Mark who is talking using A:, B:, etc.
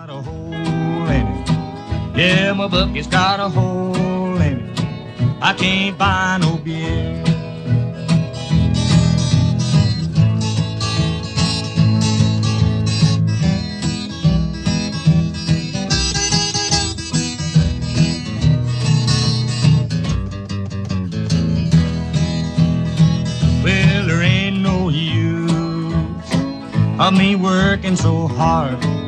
A: got a hole in it. Yeah, my bucket's got a hole in it. I can't buy no beer. Well, there ain't no use of me working so hard